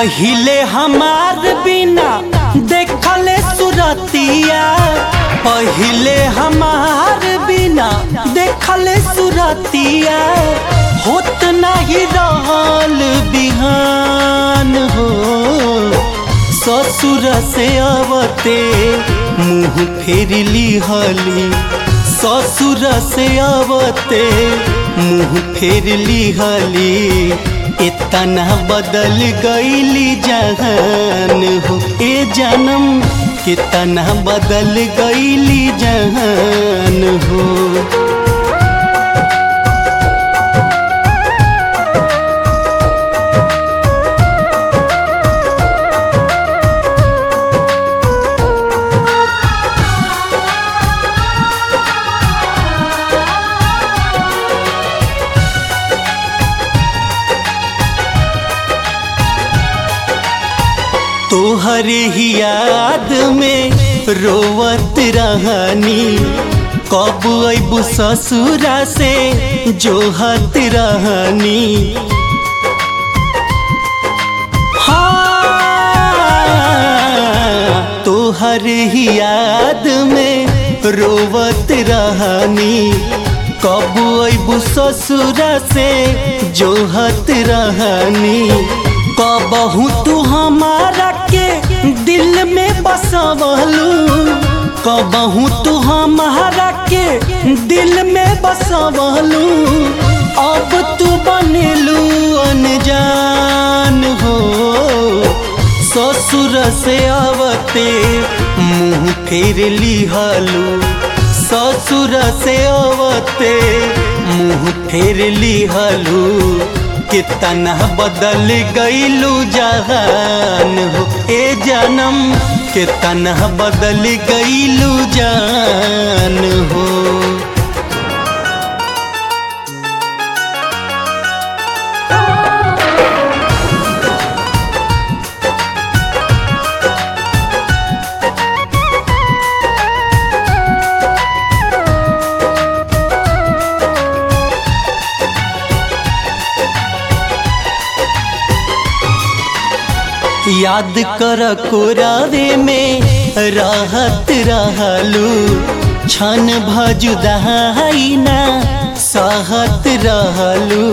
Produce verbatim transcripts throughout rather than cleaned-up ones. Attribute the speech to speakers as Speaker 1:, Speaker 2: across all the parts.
Speaker 1: पहिले हमार बिना देखले सुरतिया, पहिले हमार बिना देखले सुरतिया, होत नहीं रहल बिहान हो। ससुर से आवते मुँह फेर लिहली, ससुर से आवते मुँह फेर लिहली, इतना बदल गईली जहान हो। ए जन्म कितना बदल गईली जहान हो। तोहरे ही याद में रोवत रहनी, कब अबू ससुरा से जोहत रहनी। हाँ, तोहरे ही याद में रोवत रहनी, कब अबू ससुरा से जोहत रहनी। कबहू तू हमारा के दिल में बसवलू, कबहू तू हमारा के दिल में बसवलू, अब तू बनेलू अनजान हो। ससुर से आवते मुँह फेर लिहलू, ससुर से आवते मुँह फेर लिहलू, कितना बदल गईलू जहान हो। ए जन्म कितना बदल गईलू जान हो। याद कर कोरावे में रहत रहलू, क्षण भजुदाई ना सहत रहलू।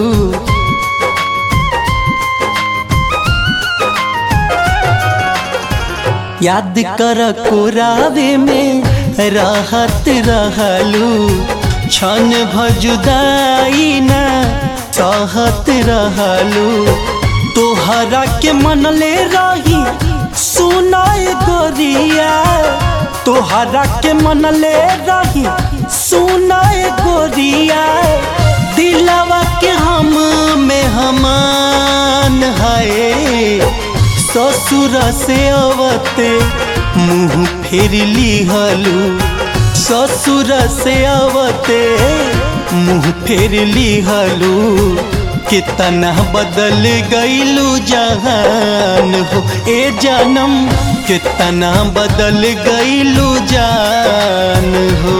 Speaker 1: याद कर कोरावे में रहत रहलू, क्षण भजुदाई ना सहत रहलू। तोहरा के मनले रही सुनाए गोरिया, तोहरा के मनले रही सुनाए गोरिया, दिलवा के हम में हमान है। ससुर से आवते मुँह फेर लिहलू, ससुर से आवते मुँह फेर लिहलू, कितना बदल गईलू जहान हो। ए जन्म कितना बदल गईलू जान हो।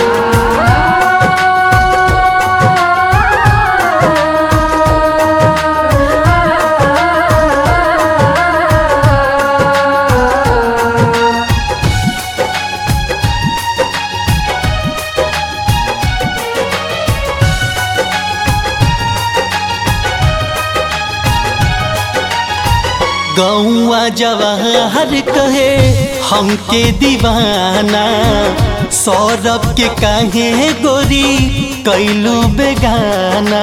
Speaker 1: गौआ जवाहर कहे हमके दीवाना, सौरभ के काहे गोरी कैलू बेगाना।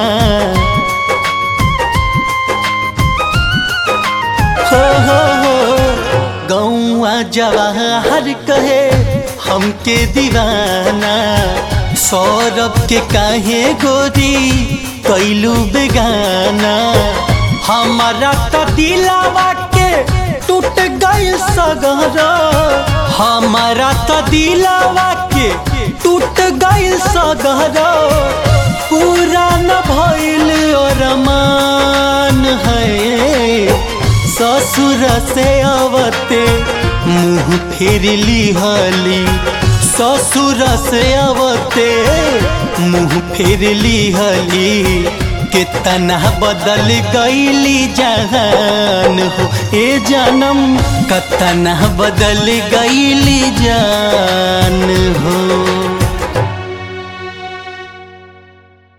Speaker 1: हो हो हो गौआ जवाहर कहे हमके दीवाना, सौरभ के काहे गोरी कैलू बेगाना। हमारा तो दिलावा के टूट गई सगरा, हमारा तो दिलावा के टूट गई सगरा, पूरा न भइल अरमान है। ससुर से आवते मुँह फेर लिहली, ससुर से आवते मुँह फेर लिहली, कितना बदल गईली जहान हो ए जानम कितना बदल गईली जान हो।